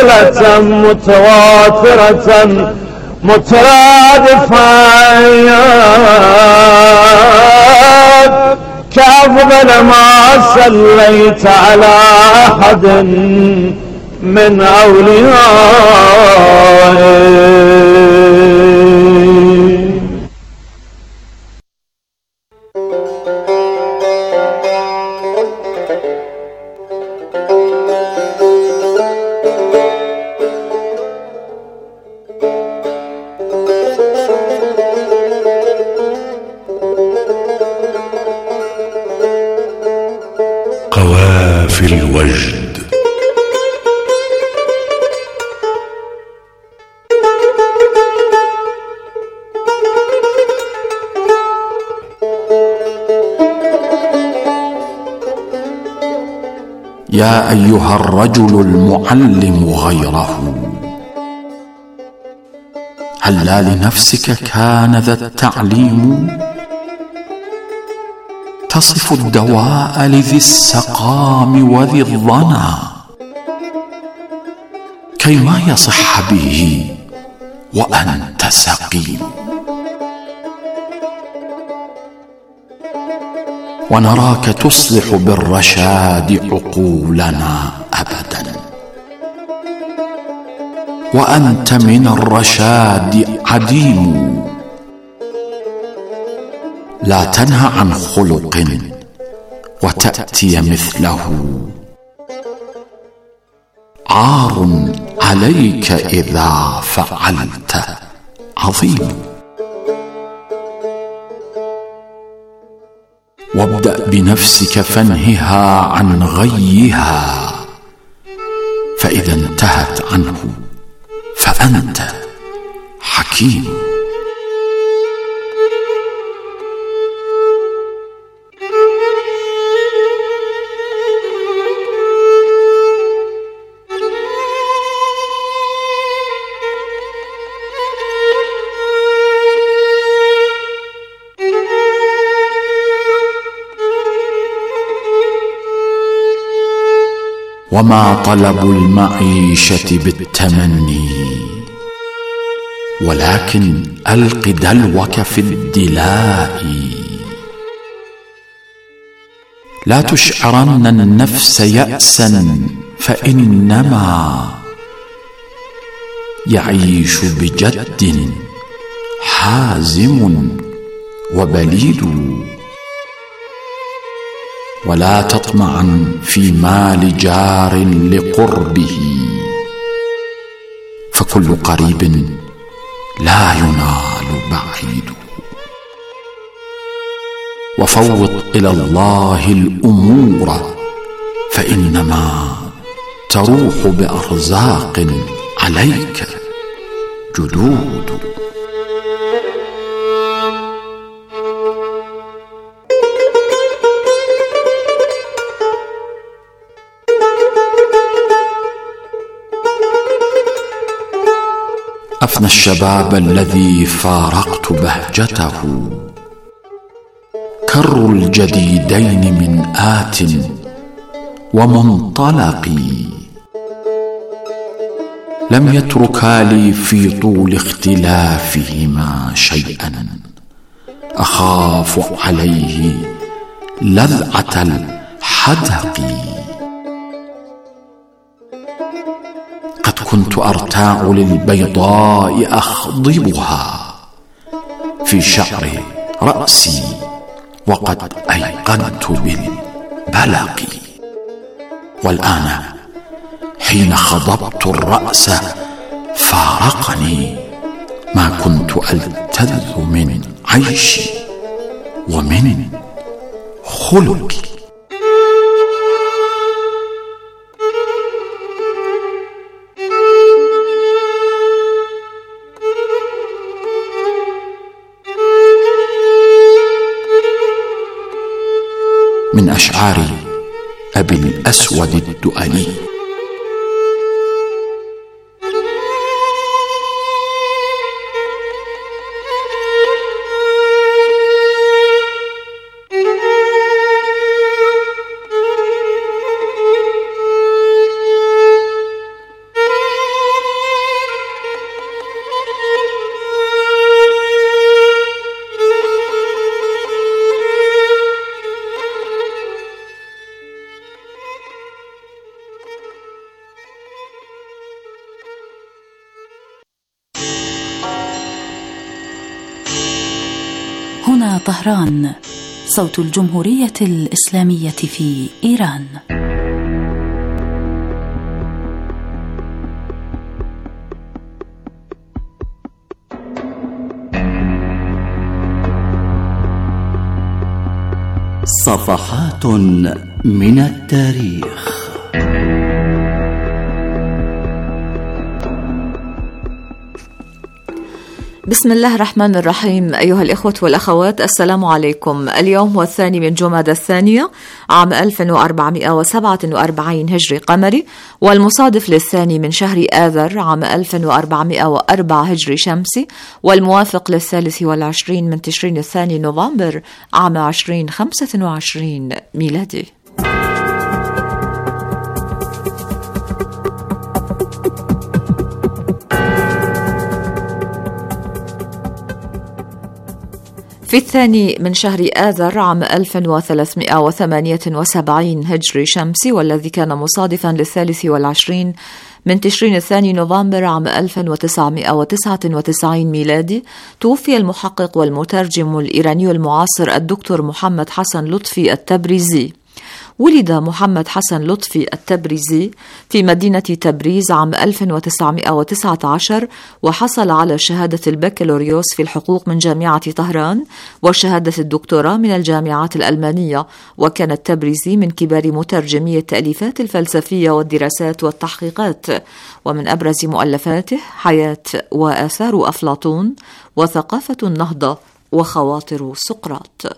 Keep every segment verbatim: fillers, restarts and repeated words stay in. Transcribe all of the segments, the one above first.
صلة متواترة مترادفة كأفضل ما صليت على أحد من أوليائي. قوافي الوجد. يا أيها الرجل المعلم غيره، هلا لنفسك كان ذا التعليم؟ تصف الدواء لذي السقام وذي الظنا، كيما يصح به وأنت سقيم. ونراك تصلح بالرشاد عقولنا أبدا، وأنت من الرشاد عديم. لا تنهى عن خلق وتأتي مثله، عار عليك إذا فعلت عظيم. وابدأ بنفسك فانهها عن غيها، فإذا انتهت عنه فأنت حكيم. وما طلب المعيشة بالتمني، ولكن ألق دلوك في الدلاء. لا تشعرن النفس يأسا، فإنما يعيش بجد حازم وبليد. ولا تطمعا في مال جار لقربه، فكل قريب لا ينال بعيد. وفوض إلى الله الأمور، فإنما تروح بأرزاق عليك جدود. أفنى الشباب الذي فارقت بهجته، كر الجديدين من آت ومنطلقي. لم يتركا لي في طول اختلافهما شيئا أخاف عليه لذعة الحدق. قد كنت أرتاع للبيضاء أخضبها في شعر رأسي، وقد أيقنت بالبلق. والآن حين خضبت الرأس فارقني ما كنت ألتذ من عيشي ومن خلقي. من أشعار أبي الأسود الدؤلي. هنا طهران، صوت الجمهورية الإسلامية في إيران. صفحات من التاريخ. بسم الله الرحمن الرحيم. أيها الإخوة والأخوات، السلام عليكم. اليوم هو الثاني من جمادى الثانية عام ألف وأربعمائة وسبعة وأربعين هجري قمري، والمصادف للثاني من شهر آذر عام ألف وأربعمائة وأربعة هجري شمسي، والموافق للثالث والعشرين من تشرين الثاني نوفمبر عام عشرين خمسة وعشرين ميلادي. في الثاني من شهر آذر عام ألف وثلاثمائة وثمانية وسبعين هجري شمسي، والذي كان مصادفا للثالث والعشرين من تشرين الثاني نوفمبر عام ألف وتسعمائة وتسعة وتسعين ميلادي، توفي المحقق والمترجم الإيراني المعاصر الدكتور محمد حسن لطفي التبريزي. ولد محمد حسن لطفي التبريزي في مدينة تبريز عام ألف وتسعمائة وتسعة عشر، وحصل على شهادة البكالوريوس في الحقوق من جامعة طهران وشهادة الدكتوراه من الجامعات الألمانية. وكان التبريزي من كبار مترجمي التأليفات الفلسفية والدراسات والتحقيقات، ومن أبرز مؤلفاته حياة وآثار أفلاطون وثقافة النهضة وخواطر سقراط.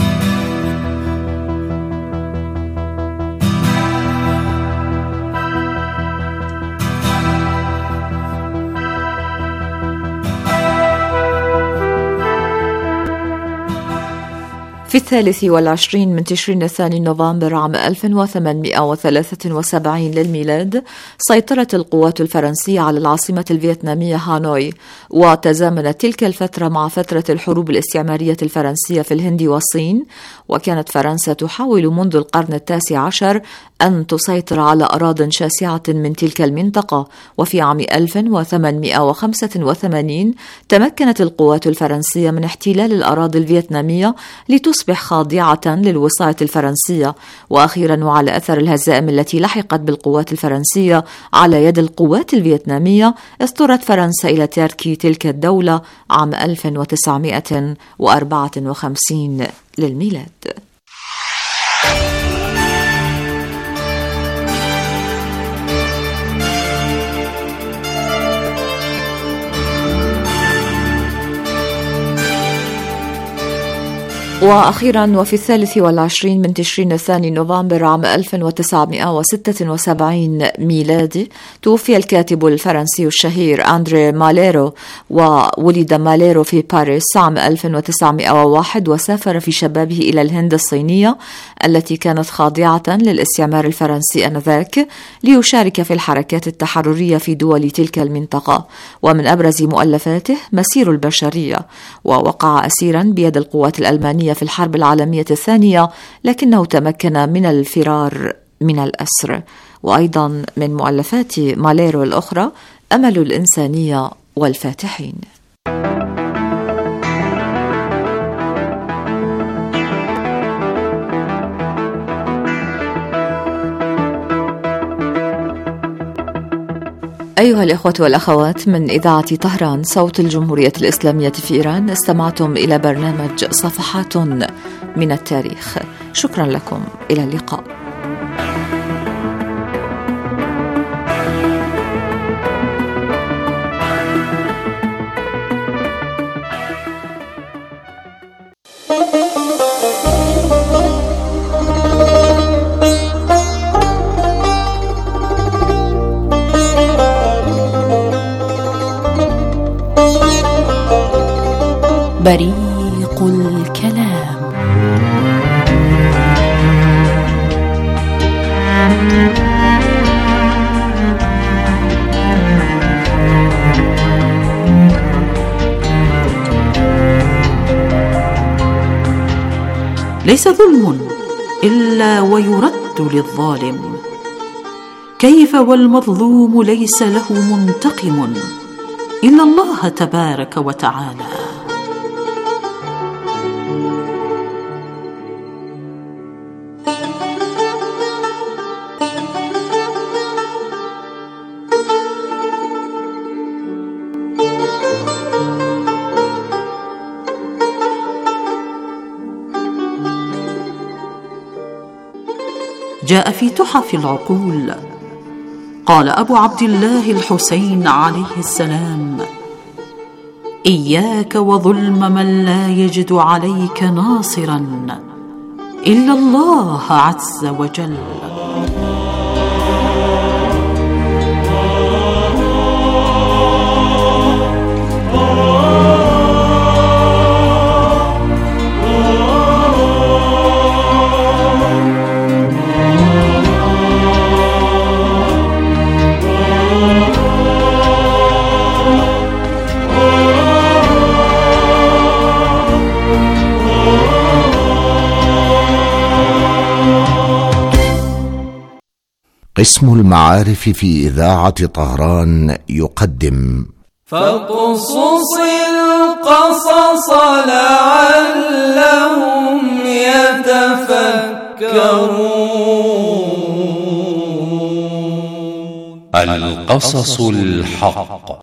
في الثالث والعشرين من تشرين الثاني نوفمبر عام ألف وثمانمائة وثلاثة وسبعين للميلاد، سيطرت القوات الفرنسية على العاصمة الفيتنامية هانوي، وتزامنت تلك الفترة مع فترة الحروب الاستعمارية الفرنسية في الهند والصين. وكانت فرنسا تحاول منذ القرن التاسع عشر أن تسيطر على أراضٍ شاسعة من تلك المنطقة. وفي عام ألف وثمانمائة وخمسة وثمانين تمكنت القوات الفرنسية من احتلال الأراضي الفيتنامية لتصبح خاضعة للوصاية الفرنسية. وأخيرا، وعلى أثر الهزائم التي لحقت بالقوات الفرنسية على يد القوات الفيتنامية، اضطرت فرنسا إلى ترك تلك الدولة عام ألف وتسعمائة وأربعة وخمسين للميلاد. وأخيرا، وفي الثالث والعشرين من تشرين الثاني نوفمبر عام ألف وتسعمائة وستة وسبعين ميلادي، توفي الكاتب الفرنسي الشهير أندري ماليرو. وولد ماليرو في باريس عام ألف وتسعمائة وواحد، وسافر في شبابه إلى الهند الصينية التي كانت خاضعة للاستعمار الفرنسي آنذاك، ليشارك في الحركات التحررية في دول تلك المنطقة. ومن أبرز مؤلفاته مسير البشرية، ووقع أسيرا بيد القوات الألمانية في الحرب العالمية الثانية، لكنه تمكن من الفرار من الأسر. وأيضا من مؤلفات ماليرو الأخرى أمل الإنسانية والفاتحين. أيها الإخوة والأخوات، من إذاعة طهران صوت الجمهورية الإسلامية في إيران، استمعتم إلى برنامج صفحات من التاريخ. شكرا لكم، إلى اللقاء. بريق الكلام. ليس ظلم إلا ويرد للظالم، كيف والمظلوم ليس له منتقم إلا الله تبارك وتعالى. جاء في تحف العقول. قال أبو عبد الله الحسين عليه السلام: إياك وظلم من لا يجد عليك ناصرا إلا الله عز وجل. قسم المعارف في إذاعة طهران يقدم فاقصص القصص لعلهم يتفكرون. القصص الحق.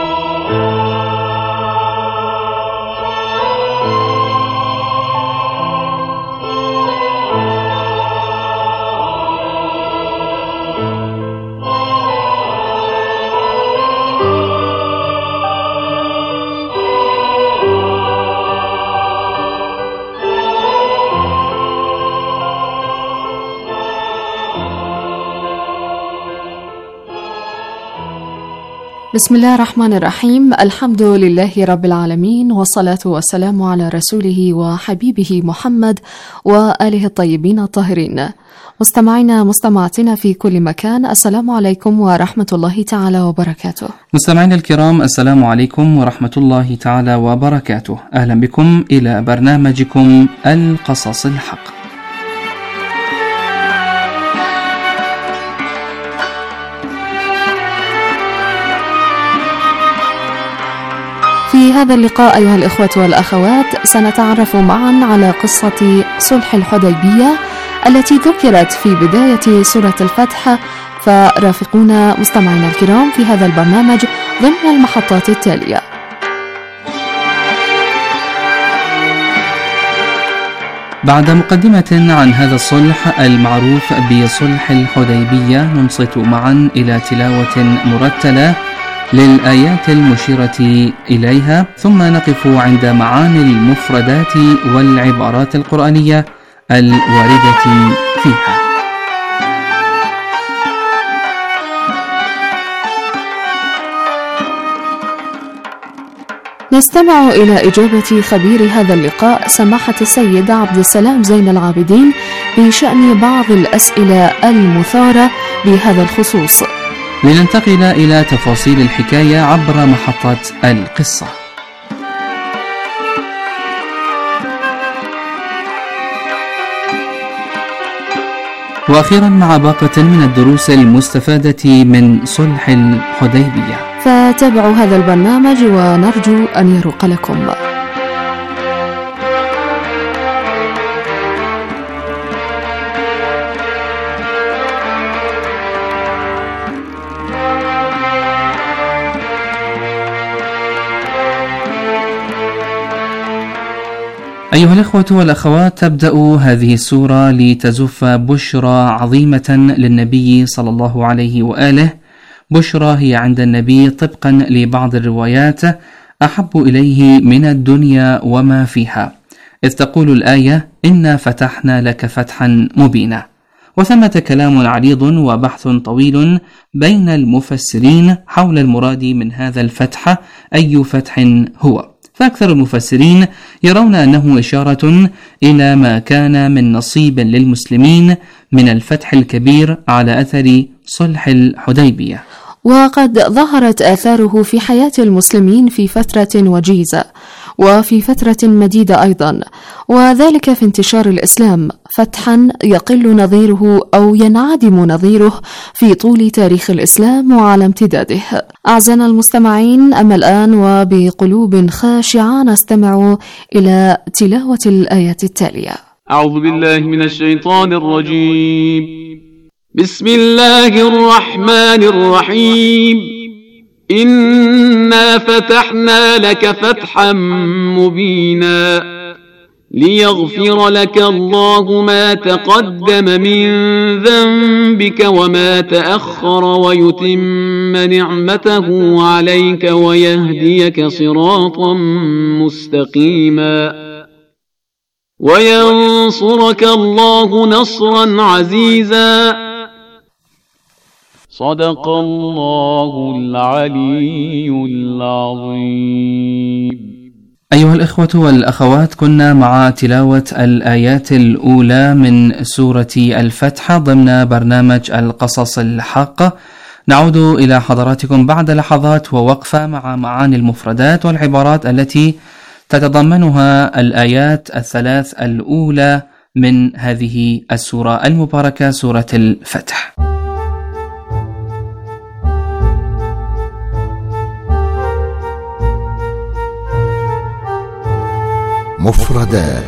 بسم الله الرحمن الرحيم. الحمد لله رب العالمين، والصلاة والسلام على رسوله وحبيبه محمد وآله الطيبين الطاهرين. مستمعينا مستمعاتنا في كل مكان، السلام عليكم ورحمة الله تعالى وبركاته. مستمعينا الكرام، السلام عليكم ورحمة الله تعالى وبركاته. أهلا بكم إلى برنامجكم القصص الحق. في هذا اللقاء أيها الإخوة والأخوات سنتعرف معا على قصة صلح الحديبية التي ذكرت في بداية سورة الفتح، فرافقونا مستمعينا الكرام في هذا البرنامج ضمن المحطات التالية. بعد مقدمة عن هذا الصلح المعروف بصلح الحديبية، ننصت معا إلى تلاوة مرتلة للآيات المشيرة إليها، ثم نقف عند معاني المفردات والعبارات القرآنية الواردة فيها. نستمع إلى إجابة خبير هذا اللقاء سماحة السيد عبد السلام زين العابدين بشأن بعض الأسئلة المثارة بهذا الخصوص، لننتقل إلى تفاصيل الحكاية عبر محطة القصة. وأخيرا مع باقة من الدروس المستفادة من صلح الحديبية. فتابعوا هذا البرنامج ونرجو أن يروق لكم. أيها الإخوة والأخوات، تبدأ هذه السورة لتزف بشرى عظيمة للنبي صلى الله عليه وآله. بشرى هي عند النبي طبقا لبعض الروايات أحب إليه من الدنيا وما فيها، إذ تقول الآية: إنا فتحنا لك فتحا مبينا. وثمة كلام عريض وبحث طويل بين المفسرين حول المراد من هذا الفتح، أي فتح هو. فأكثر المفسرين يرون أنه إشارة إلى ما كان من نصيب للمسلمين من الفتح الكبير على أثر صلح الحديبية. وقد ظهرت آثاره في حياة المسلمين في فترة وجيزة وفي فترة مديدة أيضا، وذلك في انتشار الإسلام فتحا يقل نظيره أو ينعدم نظيره في طول تاريخ الإسلام وعلى امتداده. أعزائنا المستمعين، أما الآن وبقلوب خاشعة نستمع إلى تلاوة الآيات التالية. أعوذ بالله من الشيطان الرجيم. بسم الله الرحمن الرحيم. إنا فتحنا لك فتحا مبينا ليغفر لك الله ما تقدم من ذنبك وما تأخر ويتم نعمته عليك ويهديك صراطا مستقيما وينصرك الله نصرا عزيزا. صدق الله العلي العظيم. أيها الإخوة والأخوات، كنا مع تلاوة الآيات الأولى من سورة الفتح ضمن برنامج القصص الحق. نعود إلى حضراتكم بعد لحظات ووقفة مع معاني المفردات والعبارات التي تتضمنها الآيات الثلاث الأولى من هذه السورة المباركة، سورة الفتح. مفردات.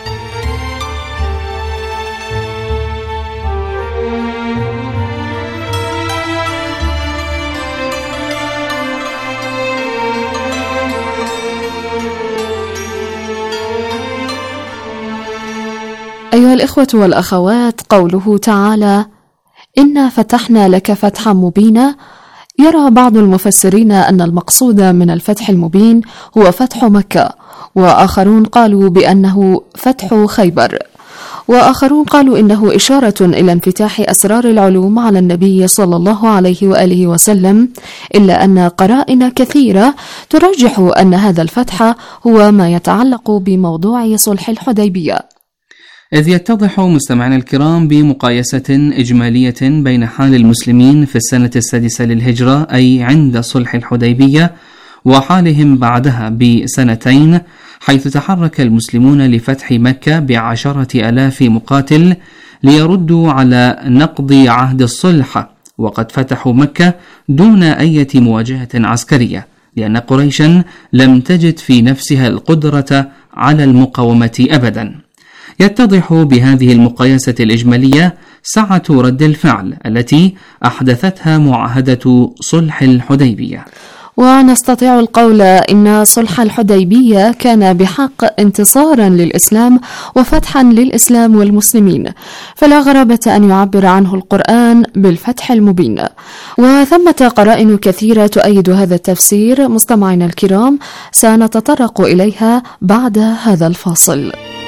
أيها الإخوة والأخوات، قوله تعالى: إنا فتحنا لك فتحا مبينا، يرى بعض المفسرين أن المقصود من الفتح المبين هو فتح مكة، وآخرون قالوا بأنه فتح خيبر، وآخرون قالوا إنه إشارة إلى انفتاح أسرار العلوم على النبي صلى الله عليه وآله وسلم، إلا أن قرائن كثيرة ترجح أن هذا الفتح هو ما يتعلق بموضوع صلح الحديبية. إذ يتضح مستمعنا الكرام بمقايسة إجمالية بين حال المسلمين في السنة السادسة للهجرة أي عند صلح الحديبية وحالهم بعدها بسنتين، حيث تحرك المسلمون لفتح مكة بعشرة ألاف مقاتل ليردوا على نقض عهد الصلح، وقد فتحوا مكة دون أي مواجهة عسكرية، لأن قريشا لم تجد في نفسها القدرة على المقاومة أبدا. يتضح بهذه المقايسة الإجمالية سعة رد الفعل التي أحدثتها معاهدة صلح الحديبية. ونستطيع القول إن صلح الحديبية كان بحق انتصارا للإسلام وفتحا للإسلام والمسلمين، فلا غرابة أن يعبر عنه القرآن بالفتح المبين. وثمة قرائن كثيرة تؤيد هذا التفسير مستمعينا الكرام، سنتطرق إليها بعد هذا الفاصل.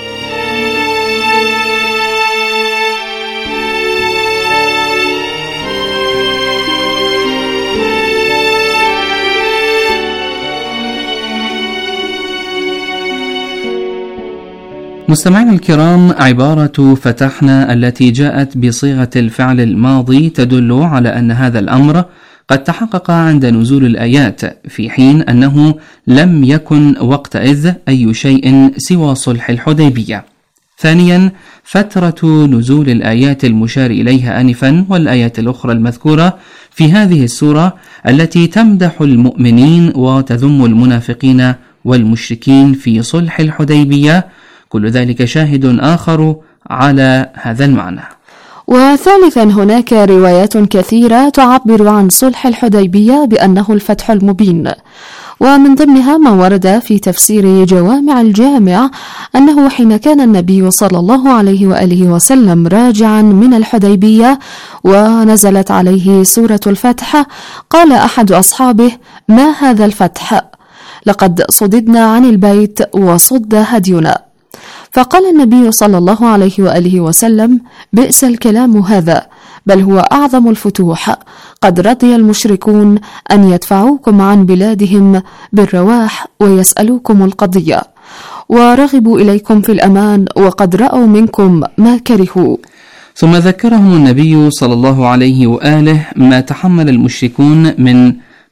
مستمعينا الكرام، عبارة فتحنا التي جاءت بصيغة الفعل الماضي تدل على أن هذا الأمر قد تحقق عند نزول الآيات، في حين أنه لم يكن وقتئذ أي شيء سوى صلح الحديبية. ثانيا، فترة نزول الآيات المشار إليها آنفا والآيات الأخرى المذكورة في هذه السورة التي تمدح المؤمنين وتذم المنافقين والمشركين في صلح الحديبية، كل ذلك شاهد آخر على هذا المعنى. وثالثا، هناك روايات كثيرة تعبر عن صلح الحديبية بأنه الفتح المبين، ومن ضمنها ما ورد في تفسير جوامع الجامع أنه حين كان النبي صلى الله عليه وآله وسلم راجعا من الحديبية ونزلت عليه سورة الفتح، قال أحد أصحابه: ما هذا الفتح؟ لقد صددنا عن البيت وصد هدينا. فقال النبي صلى الله عليه وآله وسلم: بئس الكلام هذا، بل هو أعظم الفتوح، قد رضي المشركون أن يدفعوكم عن بلادهم بالرواح ويسألوكم القضية، ورغبوا إليكم في الأمان، وقد رأوا منكم ما كرهوا. ثم ذكرهم النبي صلى الله عليه وآله ما تحمل المشركون من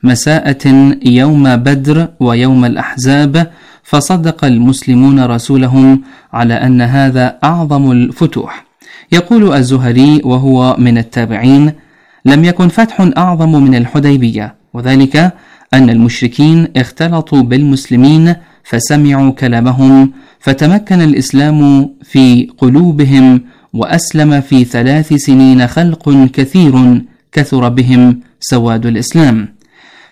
مساءة يوم بدر ويوم الأحزاب، فصدق المسلمون رسولهم على أن هذا أعظم الفتوح. يقول الزهري وهو من التابعين: لم يكن فتح أعظم من الحديبية، وذلك أن المشركين اختلطوا بالمسلمين فسمعوا كلامهم، فتمكن الإسلام في قلوبهم، وأسلم في ثلاث سنين خلق كثير كثر بهم سواد الإسلام.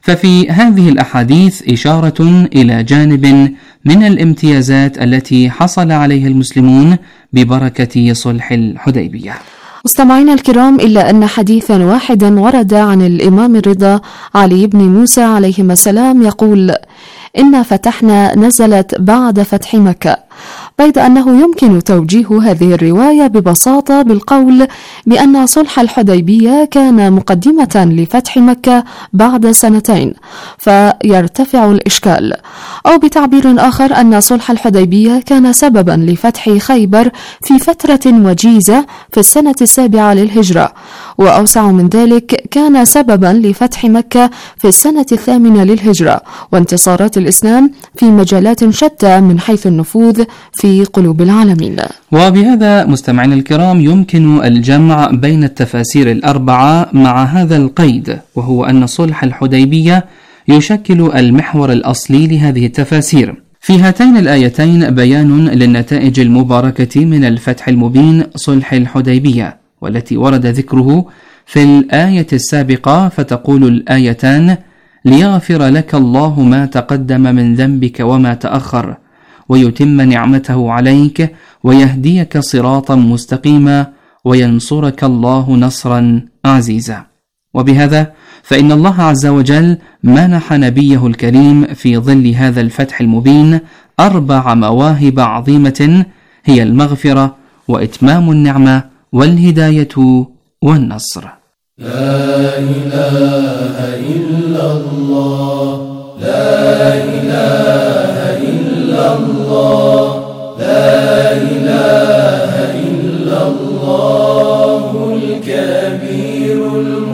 ففي هذه الأحاديث إشارة إلى جانب من الامتيازات التي حصل عليها المسلمون ببركة صلح الحديبية. مستمعينا الكرام، إلا أن حديثا واحدا ورد عن الإمام الرضا علي بن موسى عليهما السلام يقول: إن فتحنا نزلت بعد فتح مكة، بيد أنه يمكن توجيه هذه الرواية ببساطة بالقول بأن صلح الحديبية كان مقدمة لفتح مكة بعد سنتين فيرتفع الإشكال، أو بتعبير آخر أن صلح الحديبية كان سببا لفتح خيبر في فترة وجيزة في السنة السابعة للهجرة، وأوسع من ذلك كان سببا لفتح مكة في السنة الثامنة للهجرة وانتصارات الإسلام في مجالات شتى من حيث النفوذ في قلوب العالمين. وبهذا مستمعينا الكرام يمكن الجمع بين التفاسير الأربعة مع هذا القيد، وهو أن صلح الحديبية يشكل المحور الأصلي لهذه التفاسير. في هاتين الآيتين بيان للنتائج المباركة من الفتح المبين صلح الحديبية، والتي ورد ذكره في الآية السابقة، فتقول الآيتان: ليغفر لك الله ما تقدم من ذنبك وما تأخر ويتم نعمته عليك ويهديك صراطا مستقيما وينصرك الله نصرا عزيزا. وبهذا فإن الله عز وجل منح نبيه الكريم في ظل هذا الفتح المبين أربع مواهب عظيمة، هي المغفرة وإتمام النعمة والهداية والنصر. لا إله إلا الله، لا إله إلا الله، لا إله إلا الله الكبير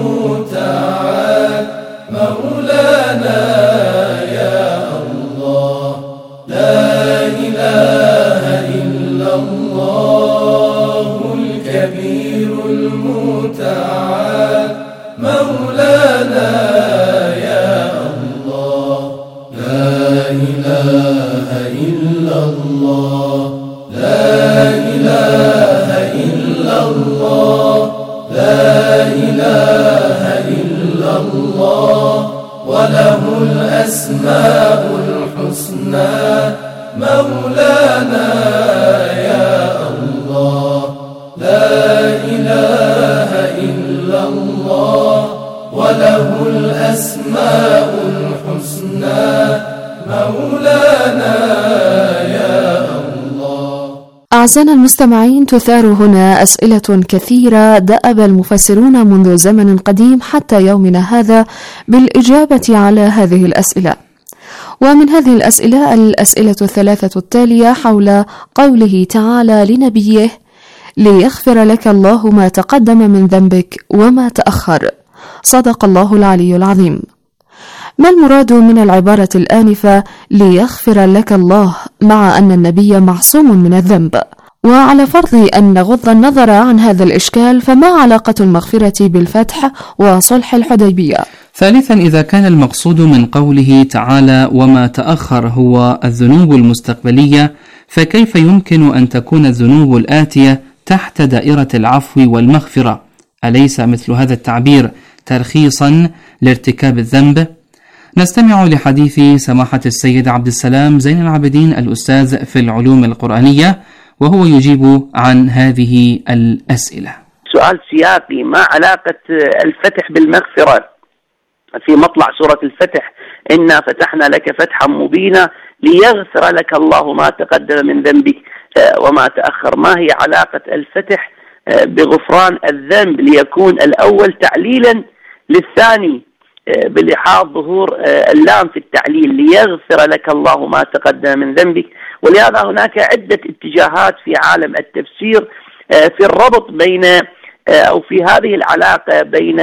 المتعال مولانا يا الله، لا إله إلا الله الكبير المتعال مولانا يا الله، لا إله إلا الله، لا إله إلا الله، لا إله إلا الله وله الأسماء الحسنى مولانا يا الله، لا إله إلا الله وله الأسماء الحسنى مولانا يا الله. أعزائنا المستمعين، تثار هنا أسئلة كثيرة دأب المفسرون منذ زمن قديم حتى يومنا هذا بالإجابة على هذه الأسئلة، ومن هذه الأسئلة الأسئلة الثلاثة التالية حول قوله تعالى لنبيه: ليغفر لك الله ما تقدم من ذنبك وما تأخر. صدق الله العلي العظيم. ما المراد من العبارة الآنفة ليغفر لك الله مع أن النبي معصوم من الذنب؟ وعلى فرض أن نغض النظر عن هذا الإشكال، فما علاقة المغفرة بالفتح وصلح الحديبية؟ ثالثا، إذا كان المقصود من قوله تعالى وما تأخر هو الذنوب المستقبلية، فكيف يمكن أن تكون الذنوب الآتية تحت دائرة العفو والمغفرة؟ أليس مثل هذا التعبير ترخيصا لارتكاب الذنب؟ نستمع لحديث سماحة السيد عبد السلام زين العابدين الأستاذ في العلوم القرآنية، وهو يجيب عن هذه الأسئلة. سؤال سياقي: ما علاقة الفتح بالمغفرة؟ في مطلع سورة الفتح: إنا فتحنا لك فتحا مبينا ليغفر لك الله ما تقدم من ذنبك وما تأخر. ما هي علاقة الفتح بغفران الذنب ليكون الأول تعليلا للثاني بلحاظ ظهور اللام في التعليل ليغفر لك الله ما تقدم من ذنبك؟ ولهذا هناك عدة اتجاهات في عالم التفسير في الربط بين أو في هذه العلاقة بين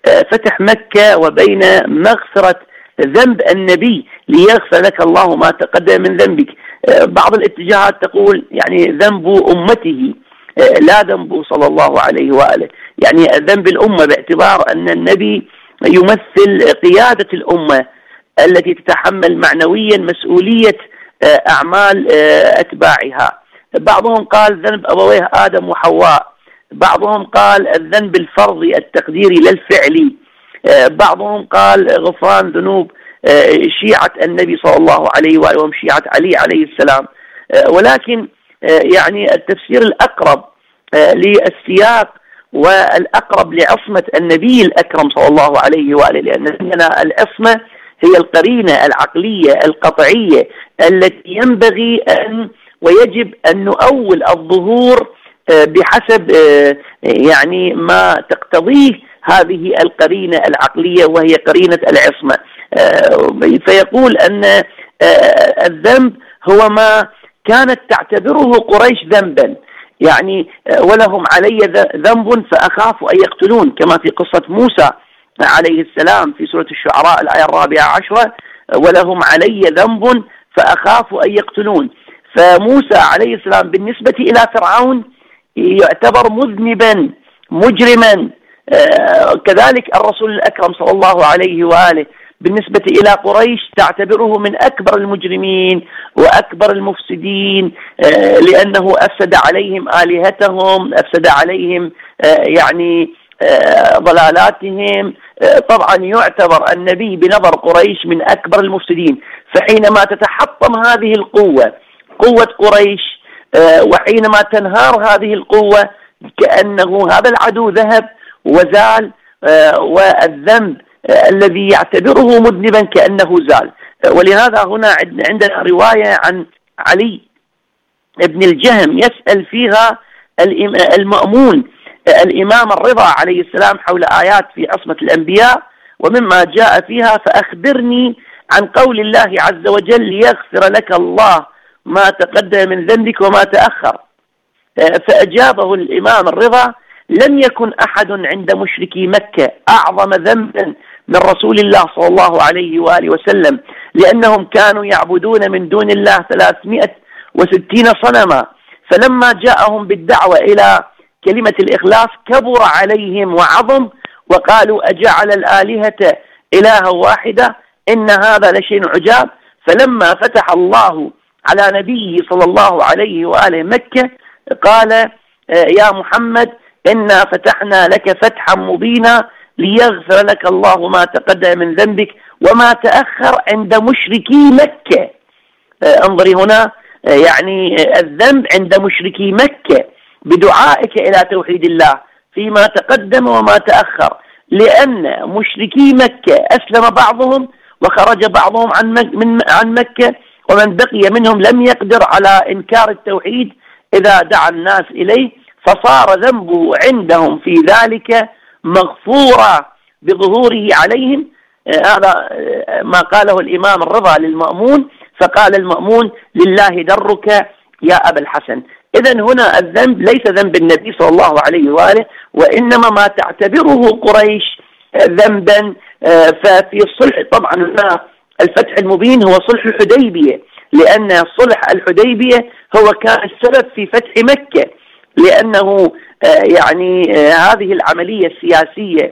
فتح مكة وبين مغفرة ذنب النبي ليغفر لك الله ما تقدم من ذنبك. بعض الاتجاهات تقول يعني ذنب أمته لا ذنبه صلى الله عليه وآله، يعني ذنب الأمة باعتبار أن النبي يمثل قيادة الأمة التي تتحمل معنويا مسؤولية أعمال أتباعها. بعضهم قال ذنب أبويه آدم وحواء، بعضهم قال الذنب الفرضي التقديري للفعلي، بعضهم قال غفران ذنوب شيعة النبي صلى الله عليه وآله وهم شيعة علي عليه السلام. ولكن يعني التفسير الأقرب للسياق والأقرب لعصمة النبي الأكرم صلى الله عليه وآله، لأن عندنا العصمة هي القرينة العقلية القطعية التي ينبغي أن ويجب أن نؤول الظهور بحسب يعني ما تقتضيه هذه القرينة العقلية وهي قرينة العصمة. فيقول أن الذنب هو ما كانت تعتبره قريش ذنبا، يعني ولهم علي ذنب فأخاف أن يقتلون، كما في قصة موسى عليه السلام في سورة الشعراء الآية الرابعة عشرة، ولهم علي ذنب فأخاف أن يقتلون. فموسى عليه السلام بالنسبة إلى فرعون يعتبر مذنبا مجرما، كذلك الرسول الأكرم صلى الله عليه وآله بالنسبة إلى قريش تعتبره من أكبر المجرمين وأكبر المفسدين، لأنه أفسد عليهم آلهتهم، أفسد عليهم يعني ضلالاتهم. طبعا يعتبر النبي بنظر قريش من أكبر المفسدين. فحينما تتحطم هذه القوة قوة قريش وحينما تنهار هذه القوة كأنه هذا العدو ذهب وزال، والذنب الذي يعتبره مذنبا كأنه زال. ولهذا هنا عندنا رواية عن علي ابن الجهم يسأل فيها المأمون الإمام الرضا عليه السلام حول آيات في عصمة الأنبياء، ومما جاء فيها فأخبرني عن قول الله عز وجل ليغفر لك الله ما تقدم من ذنبك وما تأخر. فأجابه الإمام الرضا لم يكن أحد عند مشركي مكة أعظم ذنبا من رسول الله صلى الله عليه وآله وسلم، لأنهم كانوا يعبدون من دون الله ثلاثمائة وستين صنما، فلما جاءهم بالدعوة إلى كلمة الإخلاص كبر عليهم وعظم، وقالوا أجعل الآلهة إلها واحدة إن هذا لشيء عجاب. فلما فتح الله على نبيه صلى الله عليه وآله مكة قال يا محمد إنا فتحنا لك فتحا مبينا ليغفر لك الله ما تقدم من ذنبك وما تأخر عند مشركي مكة. انظري هنا، يعني الذنب عند مشركي مكة بدعائك إلى توحيد الله فيما تقدم وما تأخر، لأن مشركي مكة أسلم بعضهم وخرج بعضهم عن من عن مكة، ومن بقي منهم لم يقدر على إنكار التوحيد إذا دعا الناس إليه، فصار ذنبه عندهم في ذلك مغفورا بظهوره عليهم. هذا ما قاله الإمام الرضا للمأمون، فقال المأمون لله درك يا أبا الحسن. إذن هنا الذنب ليس ذنب النبي صلى الله عليه وآله، وإنما ما تعتبره قريش ذنبا. ففي الصلح طبعا هنا الفتح المبين هو صلح الحديبية، لأن صلح الحديبية هو كان السبب في فتح مكة، لأنه يعني هذه العملية السياسية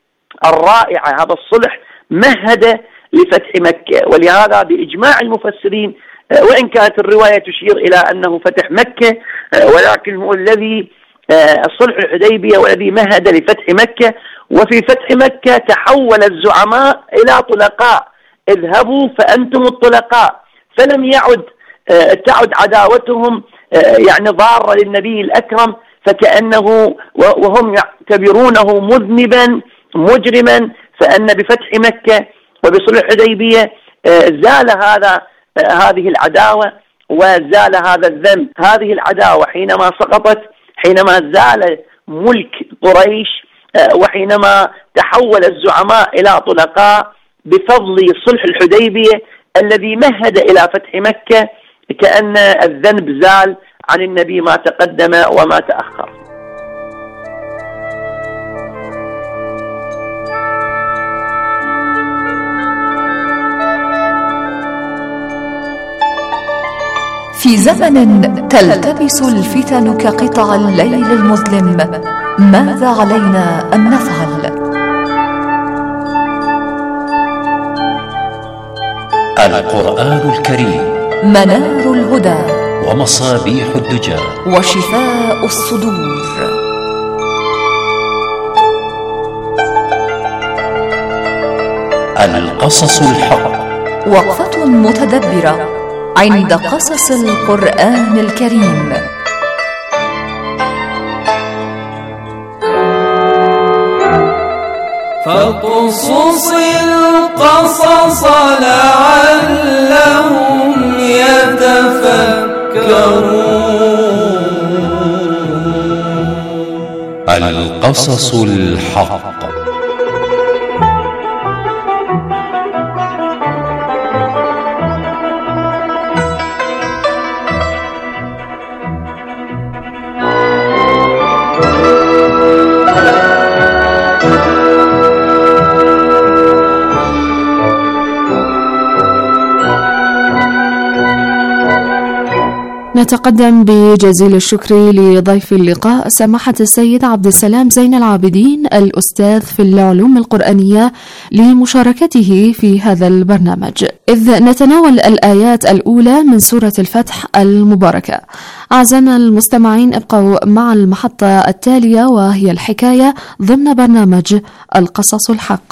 الرائعة هذا الصلح مهد لفتح مكة. ولهذا بإجماع المفسرين، وإن كانت الرواية تشير إلى أنه فتح مكة، ولكن هو الذي الصلح الحديبية والذي مهد لفتح مكة. وفي فتح مكة تحول الزعماء إلى طلقاء، اذهبوا فأنتم الطلقاء، فلم يعد تعد عداوتهم يعني ضارة للنبي الأكرم، فكأنه وهم يعتبرونه مذنبا مجرما، فأن بفتح مكة وبصلح الحديبية زال هذا هذه العداوة وزال هذا الذنب. هذه العداوة حينما سقطت، حينما زال ملك قريش، وحينما تحول الزعماء إلى طلقاء بفضل صلح الحديبية الذي مهد إلى فتح مكة، كأن الذنب زال عن النبي ما تقدم وما تأخر. في زمن تلتبس الفتن كقطع الليل المظلم، ماذا علينا أن نفعل؟ القرآن الكريم منار الهدى ومصابيح الدجى وشفاء الصدور. القصص الحق. وقفة متدبرة عند قصص القرآن الكريم. فاقصص القصص لعلهم يتفكرون. القصص الحق. نتقدم بجزيل الشكر لضيف اللقاء سماحة السيد عبد السلام زين العابدين الأستاذ في العلوم القرآنية لمشاركته في هذا البرنامج، إذ نتناول الآيات الأولى من سورة الفتح المباركة. أعزائنا المستمعين، ابقوا مع المحطة التالية وهي الحكاية ضمن برنامج القصص الحق.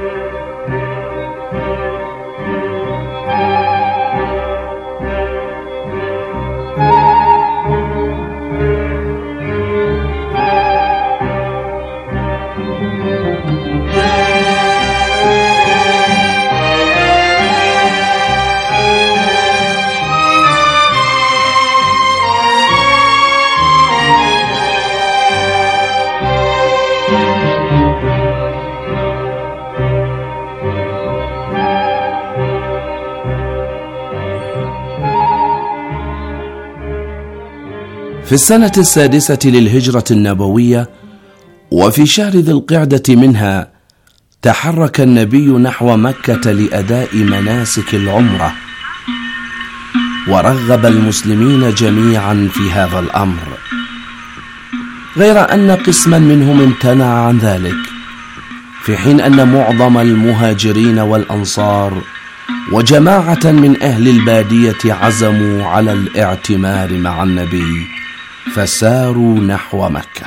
في السنة السادسة للهجرة النبوية وفي شهر ذي القعدة منها تحرك النبي نحو مكة لأداء مناسك العمرة، ورغب المسلمين جميعا في هذا الأمر، غير أن قسما منهم امتنع عن ذلك، في حين أن معظم المهاجرين والأنصار وجماعة من أهل البادية عزموا على الاعتمار مع النبي فساروا نحو مكة.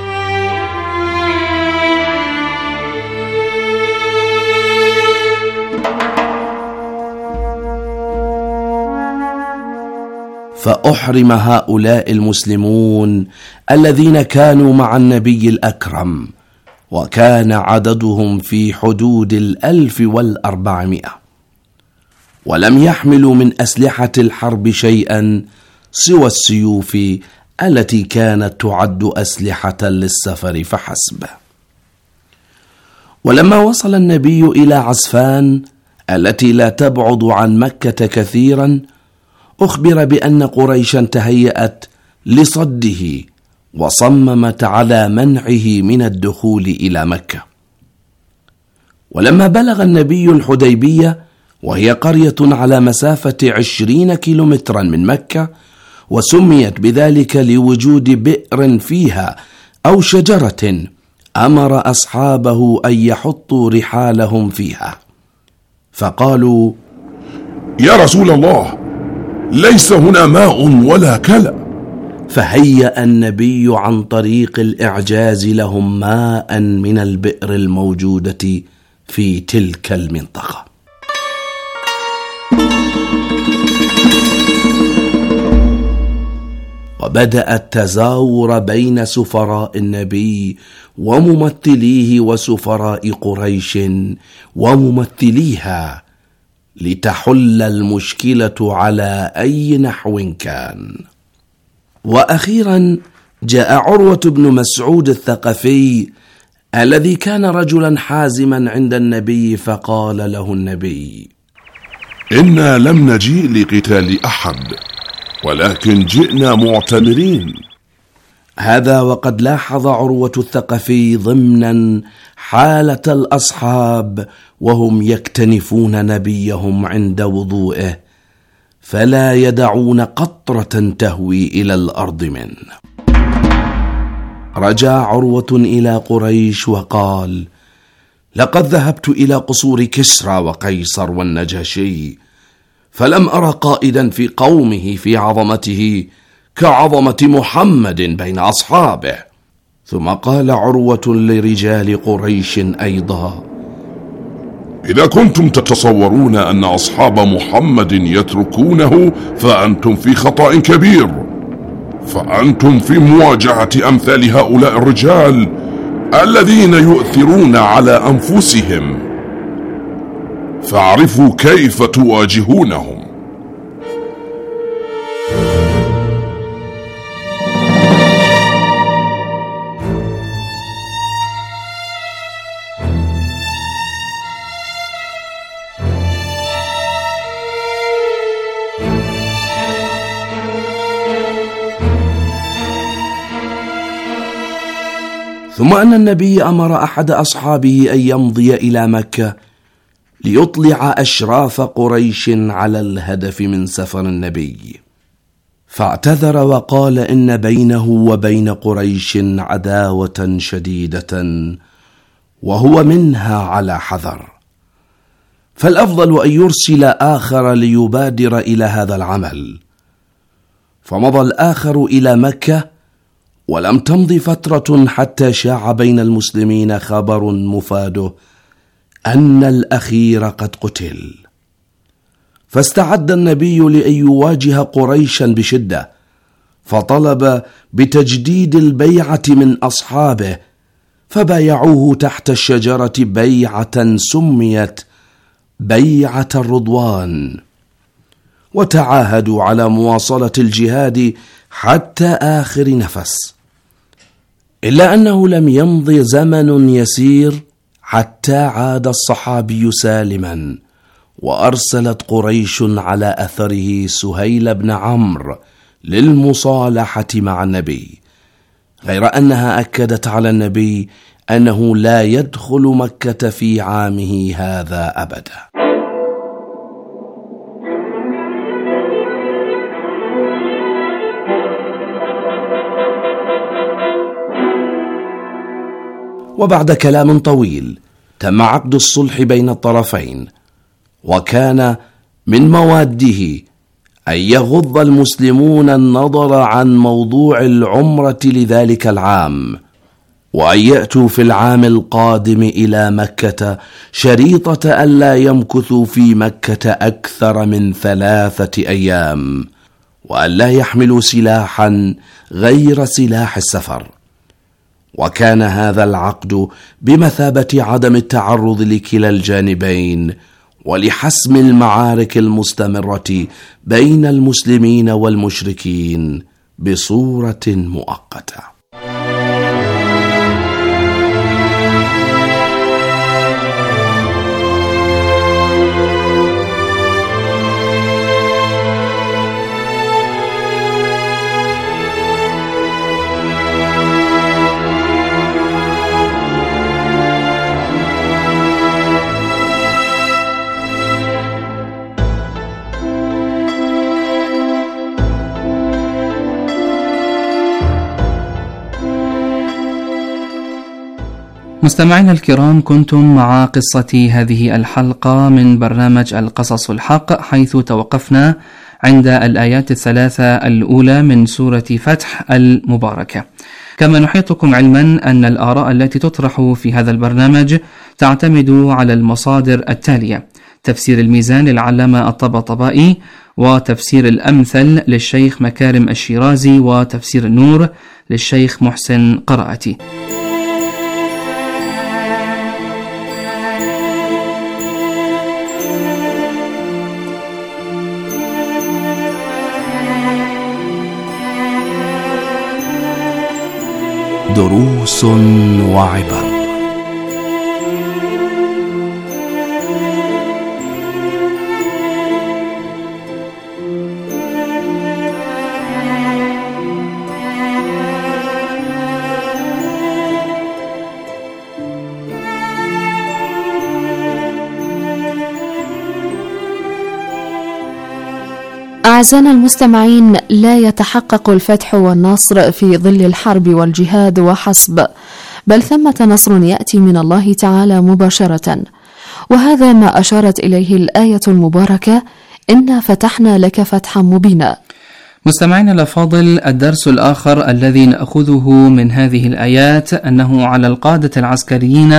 فأحرم هؤلاء المسلمون الذين كانوا مع النبي الأكرم، وكان عددهم في حدود الألف والأربعمائة، ولم يحملوا من أسلحة الحرب شيئا سوى السيوف التي كانت تعد أسلحة للسفر فحسب. ولما وصل النبي إلى عسفان التي لا تبعد عن مكة كثيرا، أخبر بأن قريشا تهيأت لصده وصممت على منعه من الدخول إلى مكة. ولما بلغ النبي الحديبية وهي قرية على مسافة عشرين كيلومترا من مكة، وسميت بذلك لوجود بئر فيها أو شجرة، أمر أصحابه أن يحطوا رحالهم فيها، فقالوا: يا رسول الله، ليس هنا ماء ولا كلأ. فهيأ النبي عن طريق الإعجاز لهم ماء من البئر الموجودة في تلك المنطقة. وبدأ التزاور بين سفراء النبي وممثليه وسفراء قريش وممثليها لتحل المشكلة على أي نحو كان. وأخيرا جاء عروة بن مسعود الثقفي الذي كان رجلا حازما عند النبي، فقال له النبي: إنا لم نجيء لقتال أحد، ولكن جئنا معتمرين. هذا وقد لاحظ عروة الثقفي ضمنا حالة الأصحاب وهم يكتنفون نبيهم عند وضوئه، فلا يدعون قطرة تهوي إلى الأرض منه. رجع عروة إلى قريش وقال: لقد ذهبت إلى قصور كسرى وقيصر والنجاشي، فلم أرى قائدا في قومه في عظمته كعظمة محمد بين أصحابه. ثم قال عروة لرجال قريش أيضا: إذا كنتم تتصورون أن أصحاب محمد يتركونه فأنتم في خطأ كبير، فأنتم في مواجهة أمثال هؤلاء الرجال الذين يؤثرون على أنفسهم، فاعرفوا كيف تواجهونهم. ثم أن النبي أمر أحد أصحابه أن يمضي إلى مكة ليطلع أشراف قريش على الهدف من سفر النبي، فاعتذر وقال إن بينه وبين قريش عداوة شديدة وهو منها على حذر، فالأفضل أن يرسل آخر ليبادر إلى هذا العمل. فمضى الآخر إلى مكة، ولم تمض فترة حتى شاع بين المسلمين خبر مفاده أن الأخير قد قتل، فاستعد النبي لأن يواجه قريشا بشدة، فطلب بتجديد البيعة من أصحابه، فبايعوه تحت الشجرة بيعة سميت بيعة الرضوان، وتعاهدوا على مواصلة الجهاد حتى آخر نفس. إلا أنه لم يمض زمن يسير حتى عاد الصحابي سالما، وأرسلت قريش على أثره سهيل بن عمرو للمصالحة مع النبي، غير أنها أكدت على النبي أنه لا يدخل مكة في عامه هذا أبدا. وبعد كلام طويل تم عقد الصلح بين الطرفين، وكان من مواده أن يغض المسلمون النظر عن موضوع العمرة لذلك العام، وأن يأتوا في العام القادم إلى مكة شريطة ألا يمكثوا في مكة أكثر من ثلاثة أيام، وأن لا يحملوا سلاحا غير سلاح السفر. وكان هذا العقد بمثابة عدم التعرض لكلا الجانبين، ولحسم المعارك المستمرة بين المسلمين والمشركين بصورة مؤقتة. مستمعينا الكرام، كنتم مع قصة هذه الحلقة من برنامج القصص الحق، حيث توقفنا عند الآيات الثلاثة الأولى من سورة فتح المباركة. كما نحيطكم علما أن الآراء التي تطرح في هذا البرنامج تعتمد على المصادر التالية: تفسير الميزان للعلامة الطباطبائي، وتفسير الأمثل للشيخ مكارم الشيرازي، وتفسير النور للشيخ محسن قراءتي. دروس وعبر. أعزائنا المستمعين، لا يتحقق الفتح والنصر في ظل الحرب والجهاد وحسب، بل ثمة نصر يأتي من الله تعالى مباشرة، وهذا ما أشارت إليه الآية المباركة: إنا فتحنا لك فتحا مبينا. مستمعينا الأفاضل، الدرس الآخر الذي نأخذه من هذه الآيات أنه على القادة العسكريين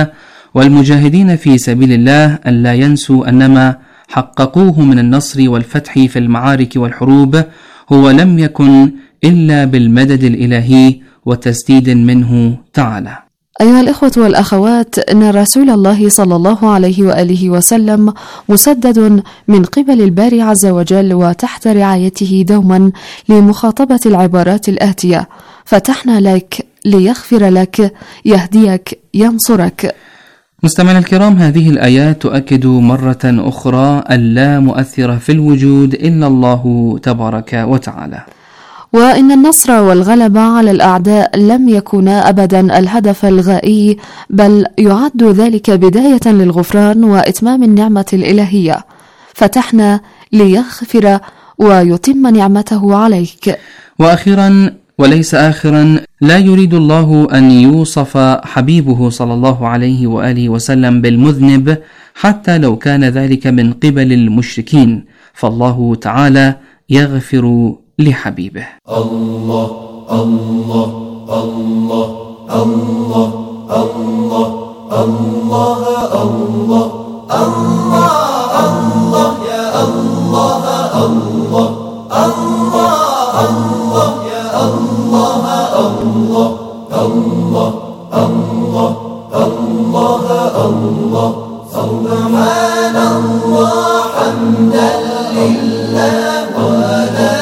والمجاهدين في سبيل الله ألا ينسوا أن ما حققوه من النصر والفتح في المعارك والحروب هو لم يكن إلا بالمدد الإلهي وتسديد منه تعالى. أيها الإخوة والأخوات، إن رسول الله صلى الله عليه وآله وسلم مسدد من قبل الباري عز وجل وتحت رعايته دوما لمخاطبة العبارات الآتية: فتحنا لك، ليغفر لك، يهديك، ينصرك. مستمعينا الكرام، هذه الآيات تؤكد مرة أخرى اللا مؤثر في الوجود إلا الله تبارك وتعالى، وإن النصر والغلبة على الأعداء لم يكونا أبدا الهدف الغائي، بل يعد ذلك بداية للغفران وإتمام النعمة الإلهية. فتحنا ليغفر ويتم نعمته عليك. وأخيرا وليس آخرا، لا يريد الله أن يوصف حبيبه صلى الله عليه وآله وسلم بالمذنب حتى لو كان ذلك من قبل المشركين، فالله تعالى يغفر لحبيبه. الله الله الله الله الله الله الله الله الله يا الله الله الله الله يا الله الله الله الله الله الله سبحان الله حمدا لله ولا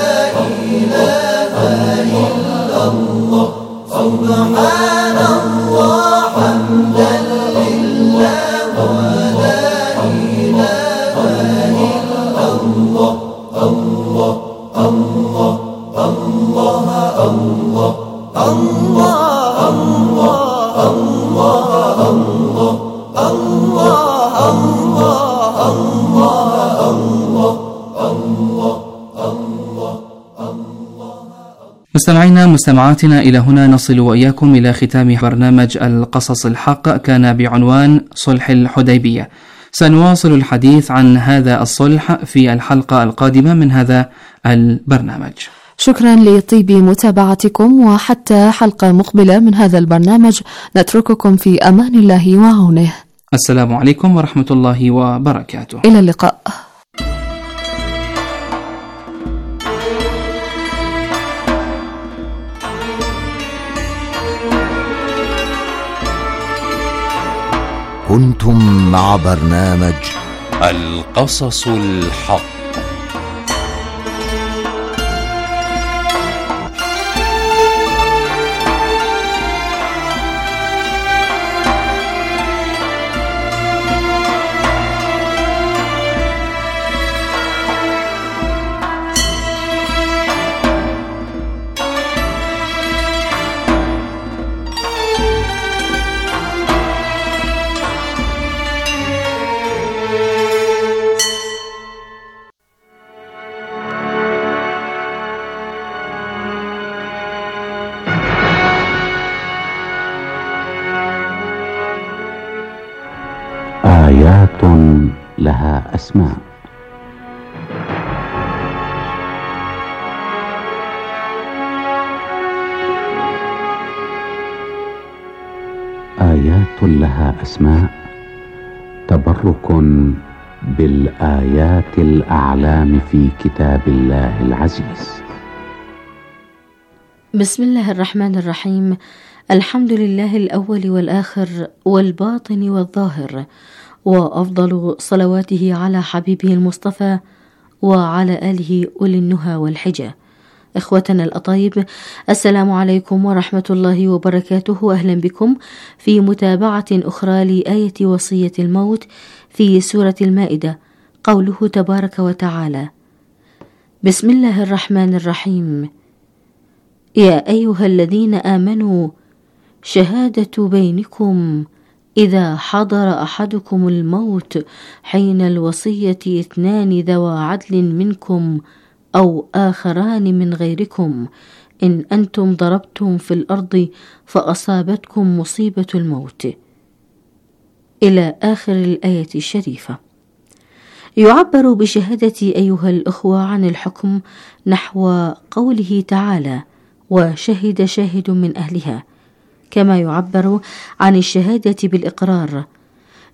سبحان الله حمدا لله ولا إله إلا الله الله الله الله الله الله الله الله الله الله مستمعينا مستمعاتنا، إلى هنا نصل وإياكم إلى ختام برنامج القصص الحق، كان بعنوان صلح الحديبية. سنواصل الحديث عن هذا الصلح في الحلقة القادمة من هذا البرنامج. شكرا لطيب متابعتكم، وحتى حلقة مقبلة من هذا البرنامج نترككم في أمان الله وعونه. السلام عليكم ورحمة الله وبركاته. إلى اللقاء. كنتم مع برنامج القصص الحق. آيات لها أسماء. آيات لها أسماء تبرك بالآيات الأعلام في كتاب الله العزيز. بسم الله الرحمن الرحيم. الحمد لله الأول والآخر والباطن والظاهر، وأفضل صلواته على حبيبه المصطفى وعلى آله أولي النهى والحجة. إخوتنا الأطيب، السلام عليكم ورحمة الله وبركاته. أهلا بكم في متابعة أخرى لآية وصية الموت في سورة المائدة. قوله تبارك وتعالى: بسم الله الرحمن الرحيم. يا أيها الذين آمنوا شهادة بينكم إذا حضر أحدكم الموت حين الوصية اثنان ذوى عدل منكم أو آخران من غيركم إن أنتم ضربتم في الأرض فأصابتكم مصيبة الموت، إلى آخر الآية الشريفة. يعبر بشهادة أيها الأخوة عن الحكم نحو قوله تعالى: وشهد شاهد من أهلها، كما يعبر عن الشهادة بالإقرار،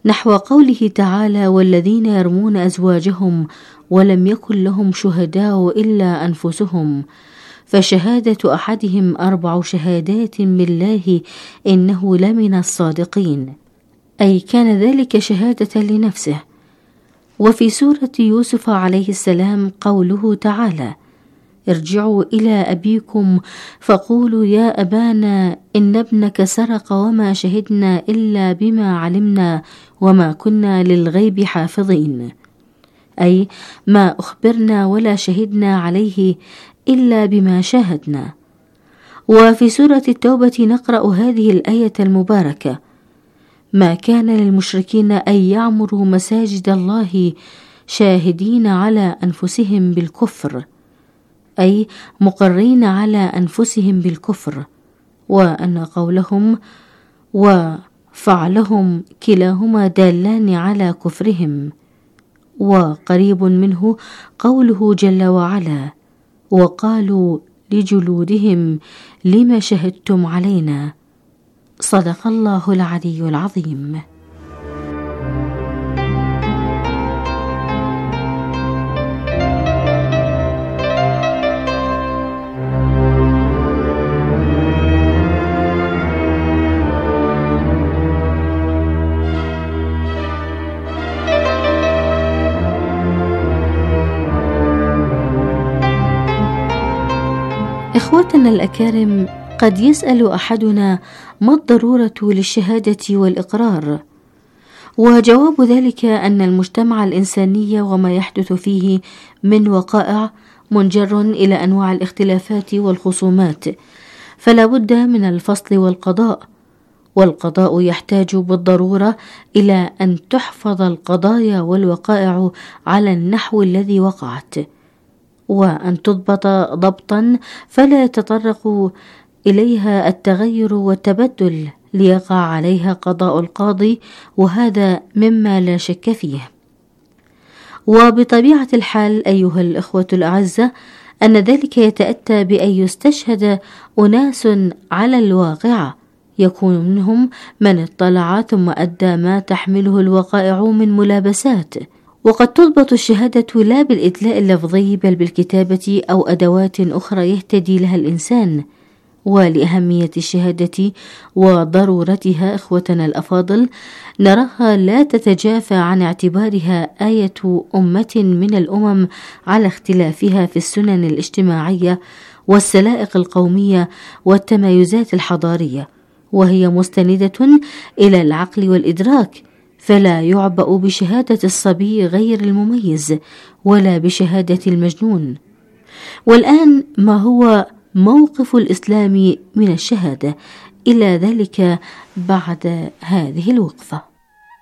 نحو قوله تعالى: والذين يرمون أزواجهم ولم يكن لهم شهداء إلا أنفسهم فشهادة أحدهم أربع شهادات بالله إنه لمن الصادقين، أي كان ذلك شهادة لنفسه. وفي سورة يوسف عليه السلام قوله تعالى: ارجعوا إلى أبيكم فقولوا يا أبانا إن ابنك سرق وما شهدنا إلا بما علمنا وما كنا للغيب حافظين، أي ما أخبرنا ولا شهدنا عليه إلا بما شاهدنا. وفي سورة التوبة نقرأ هذه الآية المباركة: ما كان للمشركين أن يعمروا مساجد الله شاهدين على أنفسهم بالكفر، أي مقرين على أنفسهم بالكفر، وأن قولهم وفعلهم كلاهما دالان على كفرهم. وقريب منه قوله جل وعلا: وقالوا لجلودهم لم شهدتم علينا. صدق الله العلي العظيم. إخوتنا الأكارم، قد يسأل أحدنا ما الضرورة للشهادة والإقرار؟ وجواب ذلك أن المجتمع الإنساني وما يحدث فيه من وقائع منجر إلى أنواع الاختلافات والخصومات، فلا بد من الفصل والقضاء، والقضاء يحتاج بالضرورة إلى أن تحفظ القضايا والوقائع على النحو الذي وقعت، وأن تضبط ضبطا فلا يتطرق إليها التغير والتبدل ليقع عليها قضاء القاضي، وهذا مما لا شك فيه. وبطبيعة الحال أيها الإخوة الأعزة أن ذلك يتأتى بأن يستشهد أناس على الواقعة، يكون منهم من اطلع ثم أدى ما تحمله الوقائع من ملابسات. وقد تضبط الشهادة لا بالإدلاء اللفظي بل بالكتابة أو أدوات أخرى يهتدي لها الإنسان. ولأهمية الشهادة وضرورتها إخوتنا الأفاضل نراها لا تتجافى عن اعتبارها آية أمة من الأمم على اختلافها في السنن الاجتماعية والسلائق القومية والتمايزات الحضارية، وهي مستندة إلى العقل والإدراك، فلا يعبأ بشهادة الصبي غير المميز ولا بشهادة المجنون. والآن ما هو موقف الإسلام من الشهادة؟ إلى ذلك بعد هذه الوقفة.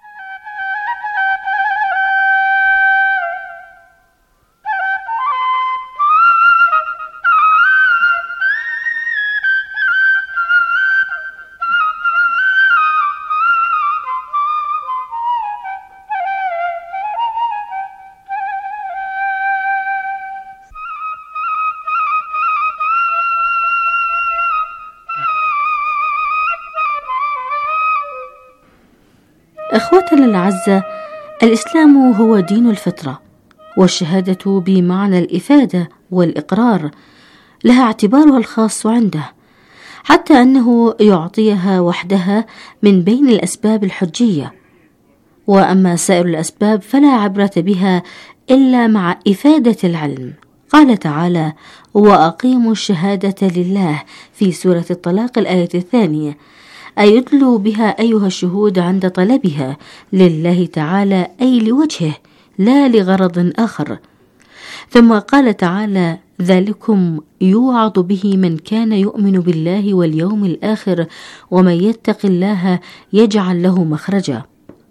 إخوتنا الأعزة، الإسلام هو دين الفطرة، والشهادة بمعنى الإفادة والإقرار لها اعتبارها الخاص عنده، حتى أنه يعطيها وحدها من بين الأسباب الحجية. وأما سائر الأسباب فلا عبرة بها إلا مع إفادة العلم. قال تعالى: وأقيموا الشهادة لله في سورة الطلاق الآية الثانية، أي يدلوا بها أيها الشهود عند طلبها لله تعالى، أي لوجهه لا لغرض آخر. ثم قال تعالى: ذلكم يوعظ به من كان يؤمن بالله واليوم الآخر ومن يتق الله يجعل له مخرجا.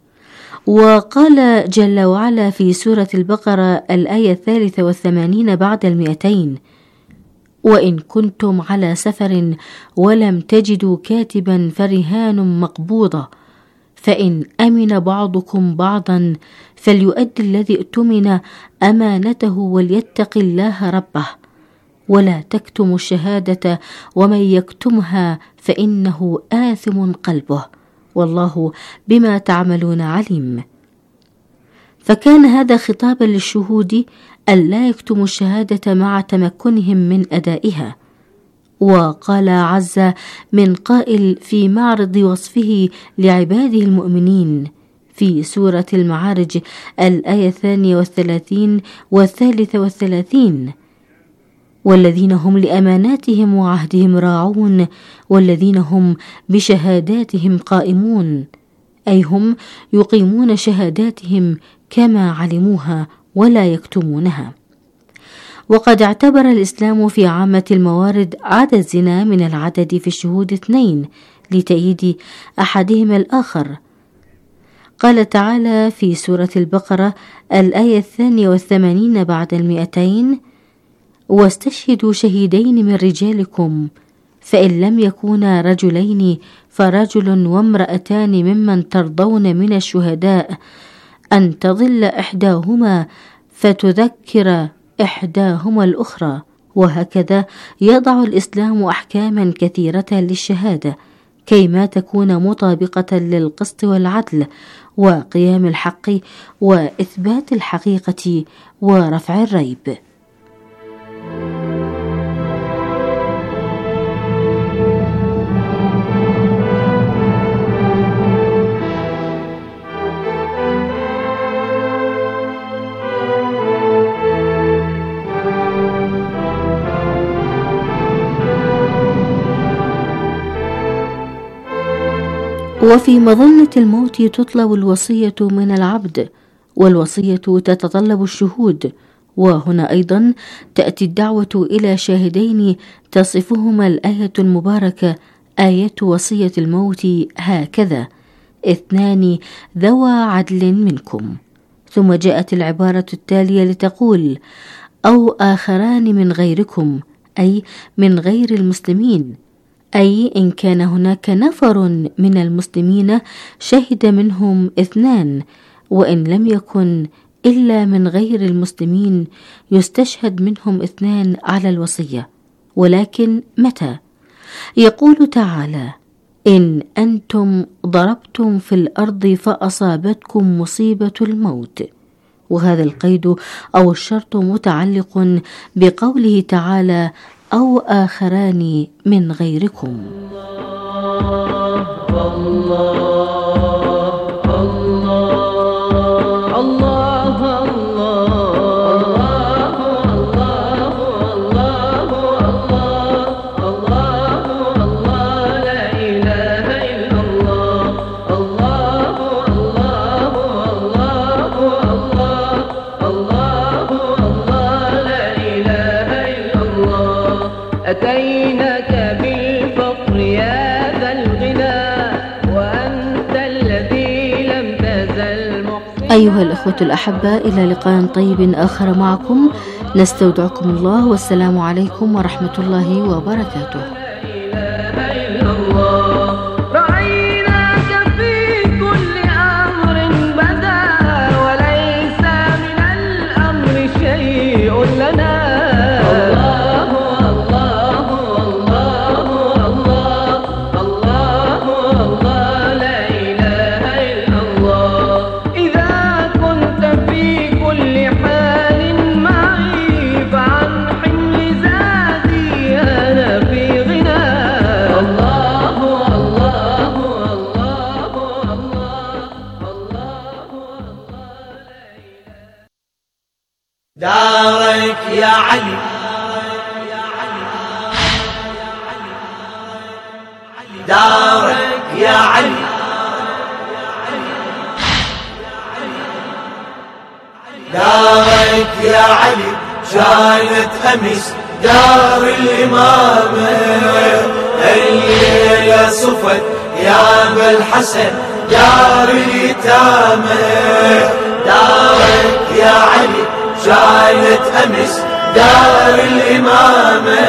وقال جل وعلا في سورة البقرة الآية الثالثة والثمانين بعد المئتين: وإن كنتم على سفر ولم تجدوا كاتبا فرهان مقبوضة، فإن أمن بعضكم بعضا فليؤدي الذي اؤتمن أمانته وليتق الله ربه ولا تكتموا الشهادة ومن يكتمها فإنه آثم قلبه والله بما تعملون عليم. فكان هذا خطابا للشهود ألا يكتموا الشهادة مع تمكنهم من أدائها. وقال عز من قائل في معرض وصفه لعباده المؤمنين في سورة المعارج الآية الثانية والثلاثين والثالثة والثلاثين: والذين هم لأماناتهم وعهدهم راعون والذين هم بشهاداتهم قائمون، أي هم يقيمون شهاداتهم كما علموها ولا يكتمونها. وقد اعتبر الإسلام في عامة الموارد عدد الزنا من العدد في الشهود اثنين لتأييد أحدهما الآخر. قال تعالى في سورة البقرة الآية الثانية والثمانين بعد المئتين: واستشهدوا شهيدين من رجالكم فإن لم يكونا رجلين فرجل وامرأتان ممن ترضون من الشهداء أن تضل إحداهما فتذكر إحداهما الأخرى. وهكذا يضع الإسلام أحكاما كثيرة للشهادة كيما تكون مطابقة للقسط والعدل وقيام الحق وإثبات الحقيقة ورفع الريب. وفي مظنة الموت تطلب الوصية من العبد، والوصية تتطلب الشهود. وهنا أيضا تأتي الدعوة إلى شاهدين تصفهما الآية المباركة آية وصية الموت هكذا: اثنان ذوى عدل منكم. ثم جاءت العبارة التالية لتقول: أو آخران من غيركم، أي من غير المسلمين، أي إن كان هناك نفر من المسلمين شهد منهم اثنان، وإن لم يكن إلا من غير المسلمين يستشهد منهم اثنان على الوصية. ولكن متى؟ يقول تعالى: إن أنتم ضربتم في الأرض فأصابتكم مصيبة الموت. وهذا القيد أو الشرط متعلق بقوله تعالى: أو آخران من غيركم. الله الله الله أتيناك بالفقر يا ذا الغنى وأنت الذي لم تزل محسنا. أيها الأخوة الأحباء، إلى لقاء طيب آخر معكم، نستودعكم الله، والسلام عليكم ورحمة الله وبركاته. دارك يا علي دارك يا علي دارك يا علي كانت أمس دار الإمامة، الليلة صفت يا أبا الحسن دار اليتامى. دارك يا علي كانت أمس دار الإمامة،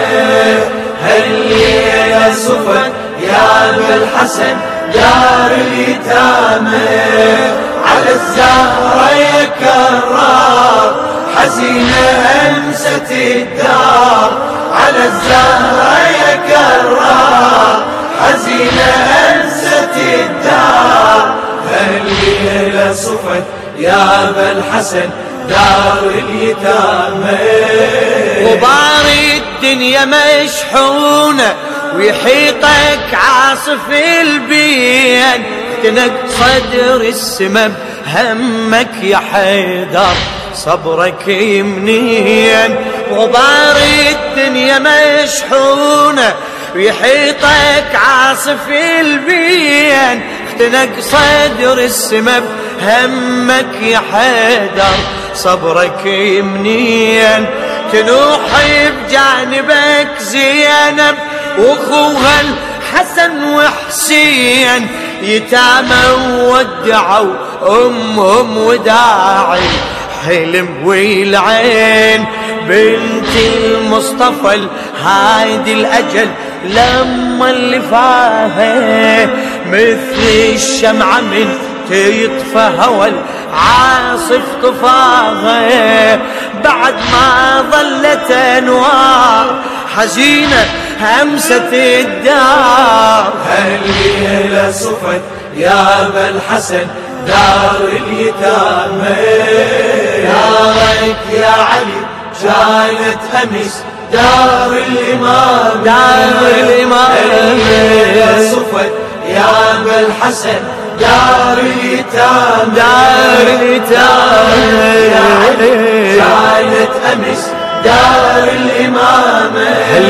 هالليلة صفت يا أبا الحسن دار اليتامى. على الزهرة يكرر حزينة أنست الدار، على الزهرة يكرر حزينة أنست الدار. هالليلة صفت يا أبا الحسن دار اليتامى. غبار الدنيا مشحونة ويحيطك عاصف البين، اختنق صدر السما بهمك يا حيدر صبرك يمنين. غبار الدنيا مشحونة ويحيطك عاصف البين، اختنق صدر السما بهمك يا حيدر صبرك يمنين. تنوح بجانبك زينب واخوها الحسن وحسين، يتامى ودعوا امهم وداعي حلم والعين. بنت المصطفى الهادي الاجل لما اللي فاها مثل الشمعة من تيطفى هوى العاصف طفاها. بعد ما ظلت انوار حزينة همست الدار. هالليلة صفت يا أبا الحسن دار اليتامى. دارك يا علي كانت أمس دار الإمام. دار الإمام. هالليلة صفت يا أبا الحسن دار اليتامى. دار اليتامى يا علي كانت أمس دار الإمامة.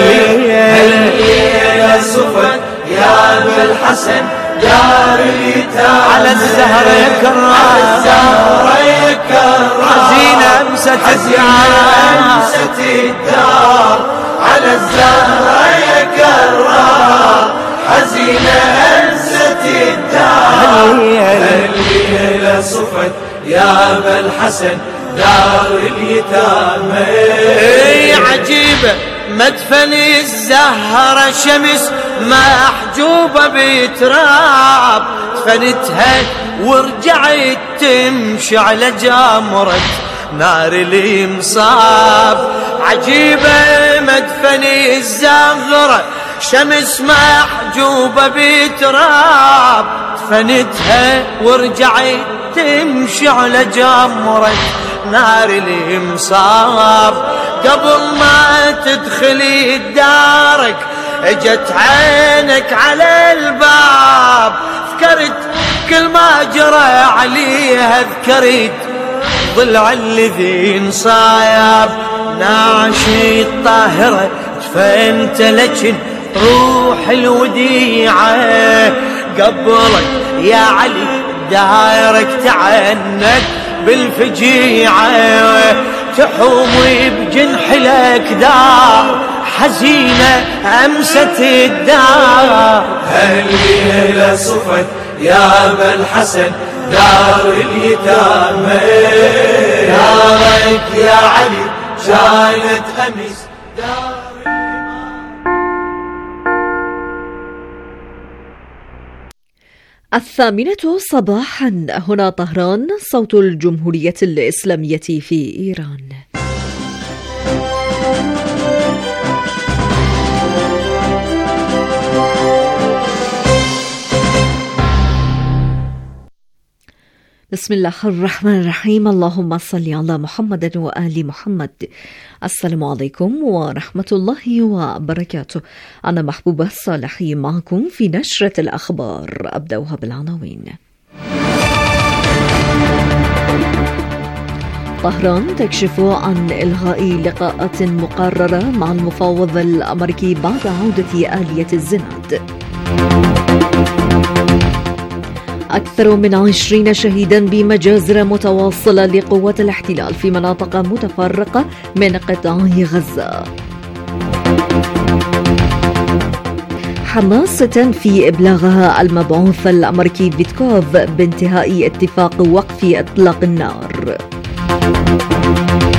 هالليلة صفت يا أبا الحسن دار اليتامى. على الزهر يكرم على الزهر يكرم حزينة أمست أمست الدار. على الزهر يكرم حزينة أمست الدار. هالليلة صفت يا أبا الحسن دار اليتامى. عجيبة مدفن الزهرة شمس محجوبة بتراب، دفنتها ورجعت تمشي على جمرة نار الإمصاب. عجيبة مدفن الزهرة شمس محجوبة بتراب، دفنتها ورجعت تمشي على جمرة نار الإمصاب. قبل ما تدخلي دارك اجت عينك على الباب، فكرت كل ما جرى عليها، ذكرت ضلع الذي انصايب. ناشي الطاهرة دفنت لكن روح الوديعة. قبلك يا علي دارك تعنك بالفجيعة، تحومي بجنح لك دار حزينة أمست الدار. هالليلة صفت يا أبا الحسن دار اليتامى. دارك يا علي كانت أمس دار. الثامنة صباحا، هنا طهران، صوت الجمهورية الإسلامية في إيران. بسم الله الرحمن الرحيم. اللهم صل على محمد وآل محمد. السلام عليكم ورحمة الله وبركاته. أنا محبوبة الصالحي معكم في نشرة الأخبار. أبدأها بالعناوين. طهران تكشف عن إلغاء لقاءات مقررة مع المفاوض الأمريكي بعد عودة آلية الزناد. أكثر من عشرين شهيدا بمجازر متواصلة لقوات الاحتلال في مناطق متفرقة من قطاع غزة. حماس تنفي إبلاغها المبعوث الأمريكي بيتكوف بانتهاء اتفاق وقف إطلاق النار.